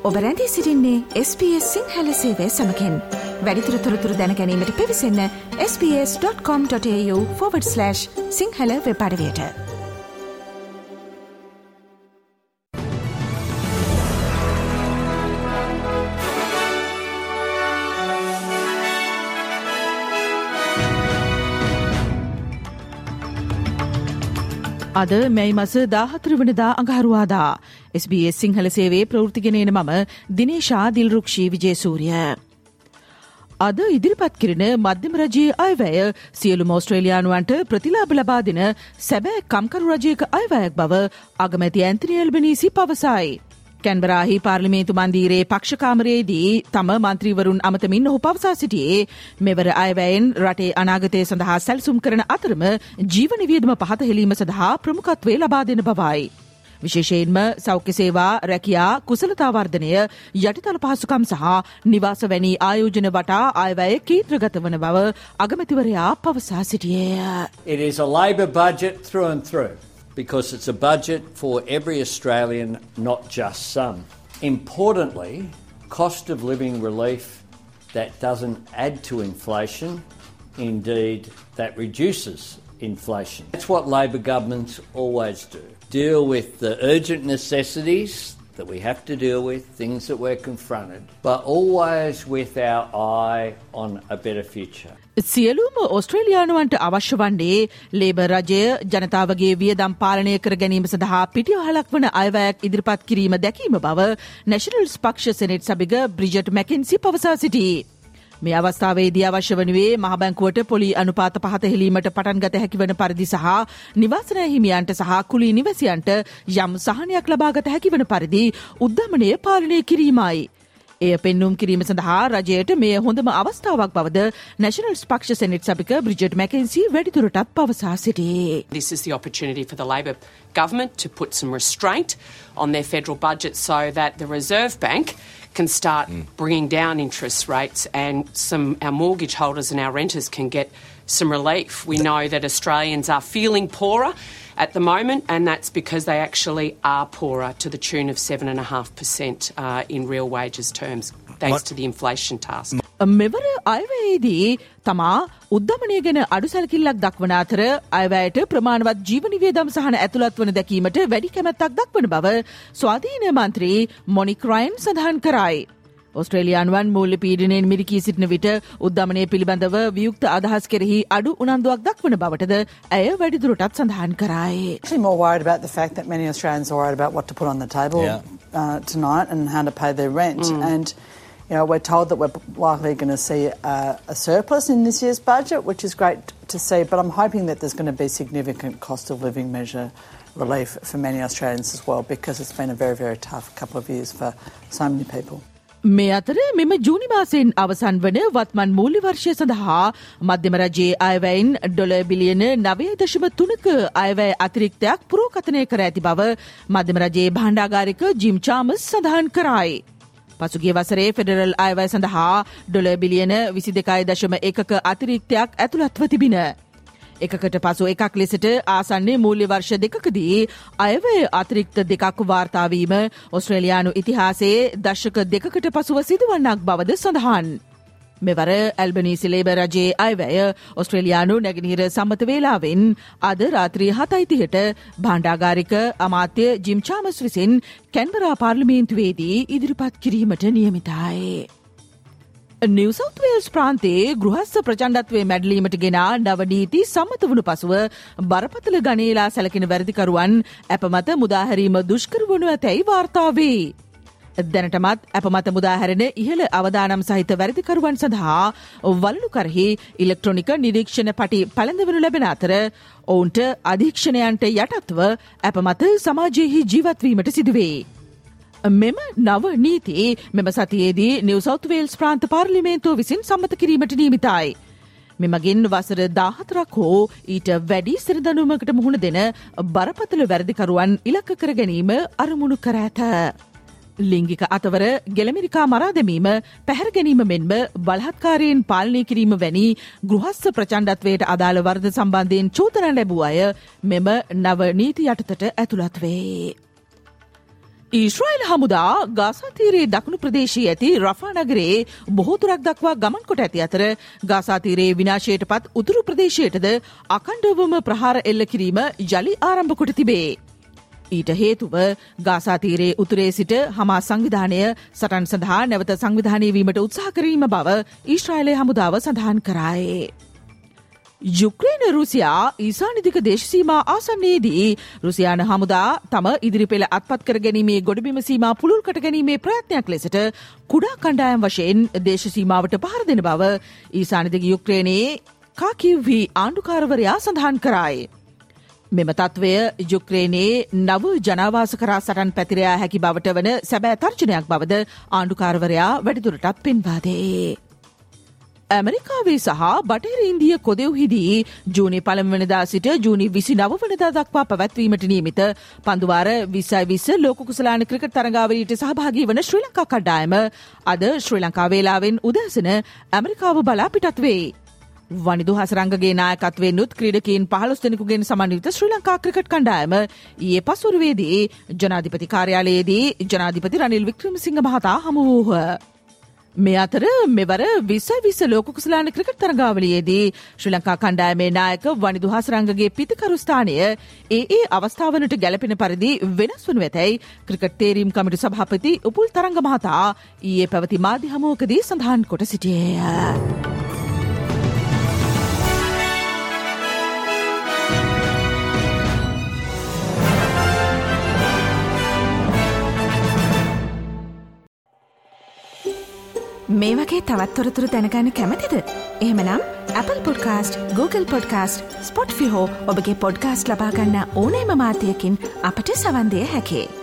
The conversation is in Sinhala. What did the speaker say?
ඔබ රැඳී සිටින්නේ SBS සිංහල සේවය සමගින්. වැඩිදුර තොරතුරු දැන ගැනීමට පිවිසන්න sbs.com.au/සිංහල වෙබ් අඩවියට. අද මැයි මාස 14 වෙනිදා අඟහරුවාදා SBS සිංහල සේවයේ ප්‍රවෘත්තිගෙනන මම දිනේෂා දිල්රුක්ෂී විජේසූරිය. අද ඉදිරිපත් කෙරෙන මධ්‍යම රජයේ අයවැය සියලුම ඕස්ට්‍රේලියානුවන්ට ප්‍රතිලාභ ලබා දෙන සැබෑ කම්කරු රජයක අයවැයක් බව අගමැති ඇන්තනි ඇල්බනීසි පවසයි. කැන්බරාහි පාර්ලිමේන්තු මන්දිරයේ පක්ෂකාමරයේදී තම මන්ත්‍රීවරුන් අමතමින් ඔහු පවසා සිටියේ මෙවර අයවැයෙන් රටේ අනාගතය සඳහා සැලසුම් කරන අතරම ජීවන වියදම පහත හෙළීම සඳහා ප්‍රමුඛත්වය ලබා දෙන බවයි. විශේෂයෙන්ම සෞඛ්‍ය සේවා, රැකියා, කුසලතා වර්ධනය, යටිතල පහසුකම් සහ නිවාස වැනි ආයෝජන වටා අයවැය කේන්ද්‍රගත වන බව අගමැතිවරයා පවසා සිටියේ. It is a Labor budget through and through. Because it's a budget for every Australian, not just some. Importantly, cost of living relief that doesn't add to inflation, indeed that reduces inflation. That's what Labor governments always do. Deal with the urgent necessities that we have to deal with, things that we're confronted, but always with our eye on a better future. සියලුම ඕස්ට්‍රේලියානුවන්ට අවශ්‍ය වන්නේ ලේබර් රජය ජනතාවගේ වියදම් පාලනය කර ගැනීම සඳහා පිටිවහලක් වන අයවැයක් ඉදිරිපත් කිරීම දැකීම බව නැෂනල්ස් පක්ෂ සෙනෙට් සභික බ්‍රිජට් මැකෙන්සි පවසා සිටී. මේ අවස්ථාවේදී අවශ්‍ය වනුයේ මහ බැංකුවට පොලි අනුපාත පහත හෙළීමට පටන් ගත හැකි වන පරිදි සහ නිවාසන හිමියන්ට සහ කුලී නිවැසියන්ට යම් සහනයක් ලබා ගත හැකි වන පරිදි උද්දමනය පාලනය කිරීමයි. එය පෙන්නුම් කිරීම සඳහා රජයට මෙය හොඳම අවස්ථාවක් බවද නැෂනල්ස් පක්ෂ සෙනෙට් සභික බ්‍රිජට් මැකෙන්සි වැඩිදුරටත් පවසා සිටී. This is the opportunity for the Labor government to put some restraint on their federal budget so that the Reserve Bank can start bringing down interest rates and our mortgage holders and our renters can get some relief. We know that Australians are feeling poorer at the moment, and that's because they actually are poorer to the tune of 7.5% in real wages terms, thanks to the inflation task. මෙවර අයවැයේදී තමා උද්දමනය ගැන අඩුසැලකිල්ලක් දක්වන අතර අයවැයට ප්‍රමාණවත් ජීවන වියදම් සහන ඇතුළත් වන දැකීමට වැඩි කැමැත්තක් දක්වන බව ස්වාධීන මන්ත්‍රී මොනික් රයන් සඳහන් කරයි. ඔස්ට්‍රේලියානුවන් මූල්‍ය පීඩනයෙන් මිරිකී සිටින විට උද්දමනය පිළිබඳව වියුක්ත අදහස් කෙරෙහි අඩු උනන්දුවක් දක්වන බවටද ඇය වැඩිදුරටත් සඳහන් කරයි. Actually more worried about the fact that many Australians are worried about what to put on the table tonight and how to pay their rent. And we're told that we're likely going to see a surplus in this year's budget, which is great to see, but I'm hoping that there's going to be significant cost of living measure relief for many Australians as well, because it's been a very, very tough couple of years for so many people. මේ අතර මෙම ජූනි මාසයෙන් අවසන් වන වත්මන් මූල්‍ය වර්ෂය සඳහා මධ්‍යම රජයේ අයවැයෙන් ඩොලර් බිලියන 9.3ක අයවැය අතිරික්තයක් පුරෝකථනය කර ඇති බව මධ්‍යම රජයේ භාණ්ඩාගාරික ජිම් චාමස් සඳහන් කරයි. පසුගිය වසරේ ෆෙඩරල් අයවැය සඳහා ඩොලර් බිලියන 22.1ක අතිරික්තයක් ඇතුළත්ව තිබින. එකකට පසු එකක් ලෙසට ආසන්නේ මූල්‍ය වර්ෂ දෙකකදී අයවැය අතිරික්ත දෙකක් වාර්තාවීම ඔස්ට්‍රේලියානු ඉතිහාසයේ දශක දෙකකට පසුව සිදුවන්නක් බවද සඳහන්. මෙවර ඇල්බනීසි ලේබර් රජයේ අයවැය ඔස්ට්‍රේලියානු නැගෙනහිර සම්මත වේලාවෙන් අද රාත්‍රී 7:30ට භාණ්ඩාගාරික අමාත්‍ය ජිම් චාමස් විසින් කැන්බරා පාර්ලිමේන්තුවේදී ඉදිරිපත් කිරීමට නියමිතයි. නිව් සවුත් වේල්ස් ප්‍රාන්තයේ ගෘහස්ස ප්‍රචණ්ඩත්වයේ මැඩලීමට ගෙන නව නීති සම්මත වුණු පසුව බරපතල ගණේලා සැලකෙන වැරදිකරුවන් අපමත මුදාහැරීම දුෂ්කර වනු ඇතැයි වාර්තා වේ. දැනටමත් අපමත මුදාහැරෙන ඉහළ අවදානම් සහිත වැරදිකරුවන් සඳහා වළලු කරහි ඉලෙක්ට්‍රොනික නිරීක්ෂණ පටි පැළඳවනු ලැබෙන අතර ඔවුන්ට අධීක්ෂණයන්ට යටත්ව අපමත සමාජයෙහි ජීවත්වීමට සිදුවේ. මෙම නව නීති මෙම සතියේදී නිව් සවුත් වේල්ස් ප්‍රාන්ත පාර්ලිමේන්තුව විසින් සම්මත කිරීමට නියමිතයි. මෙමගින් වසර 14ක් හෝ ඊට වැඩි සිරදනුවමකට මුහුණ දෙන බරපතල වැරදිකරුවන් ඉලක්ක කර ගැනීම අරමුණු කර ඇත. ලිංගික අතවර ගෙළමිරිකා මරා දැමීම, පැහැර ගැනීම මෙන්ම බලහත්කාරයෙන් පාලනය කිරීම වැනි ගෘහස්ස ප්‍රචණ්ඩත්වයට අදාළ වර්ධ සම්බන්ධයෙන් චෝදනා ලැබූ අය මෙම නව නීති යටතට ඇතුළත් වේ. ඊශ්‍රායල් හමුදා ගාසා තීරයේ දකුණු ප්‍රදේශයේ ඇති රෆා නගරයේ බොහෝ දුරක් දක්වා ගමන් කොට ඇති අතර ගාසා තීරයේ විනාශයට පත් උතුරු ප්‍රදේශයටද අඛණ්ඩවම ප්‍රහාර එල්ල කිරීම යලි ආරම්භ කොට තිබේ. ඊට හේතුව ගාසා තීරයේ උතුරේ සිට හමාස් සංවිධානය සටන් සඳහා නැවත සංවිධානය වීමට උත්සාහ කිරීම බව ඊශ්‍රායලයේ හමුදාව සඳහන් කරායේ. යුක්‍රේන රුසියා ඊසානිදික දේශසීමා ආසන්නයේදී රුසියානු හමුදා තම ඉදිරිපෙළ අත්පත් කර ගැනීමේ ගොඩබිම සීමා පුළුල් කට ගැනීමේ ප්‍රයත්නයක් ලෙසට කුඩා කණ්ඩායම් වශයෙන් දේශසීමාවට පහර දෙන බව ඊසානිදික යුක්‍රේනයේ කාකිව්හි ආණ්ඩුකාරවරයා සඳහන් කරායි. මෙම තත්ත්වය යුක්‍රේනයේ නව ජනාවාස කරා සටන් පැතිරයා හැකි බවට වන සැබෑ තර්ජනයක් බවද ආණ්ඩුකාරවරයා වැඩිදුරටත් පෙන්වා දේ. ඇමරිකාවේ සහ බටහිර ඉන්දිය කොදෙව්හිදී ජූනි 1 වෙනිදා සිට ජූනි 29 වෙනිදා දක්වා පැවැත්වීමට නියමිත පන්දුවාර 2020 ලෝක කුසලාන ක්‍රිකට් තරගාවලියට සහභාගී වන ශ්‍රී ලංකා කණ්ඩායම අද ශ්‍රී ලංකා වේලාවෙන් උදෑසන ඇමරිකාව බලා පිටත් වේ. වනිදු හසරංගගේ නායකත්වයෙන් උත් ක්‍රීඩකීන් 15 දෙනෙකුගෙන් සමන්විත ශ්‍රී ලංකා ක්‍රිකට් කණ්ඩායම ඊයේ පසුරුවේදී ජනාධිපති කාර්යාලයේදී ජනාධිපති රනිල් වික්‍රමසිංහ මහතා හමු වූහ. මේ අතර මෙවර 2020 ලෝක කුසලාන ක්‍රිකට් තරගාවලියේදී ශ්‍රී ලංකා කණ්ඩායමේ නායක වනිදු හසරංගගේ පිතිකරු ස්ථානය ඒ අවස්ථාවනට ගැලපෙන පරිදි වෙනස් වනු ඇතැයි ක්‍රිකට් තේරීම් කමිටු සභාපති උපුල් තරංග මහතා ඊයේ පැවති මාධ්‍ය හමුවකදී සඳහන් කොට සිටියේය. මේ වගේ තවත් තොරතුරු දැනගන්න කැමතිද? එහෙමනම් Apple Podcast, Google Podcast, Spotify හෝ ඔබගේ පොඩ්කාස්ට් ලබා ගන්න ඕනෑම මාධ්‍යයකින් අපට සවන් දෙන්න හැකියි.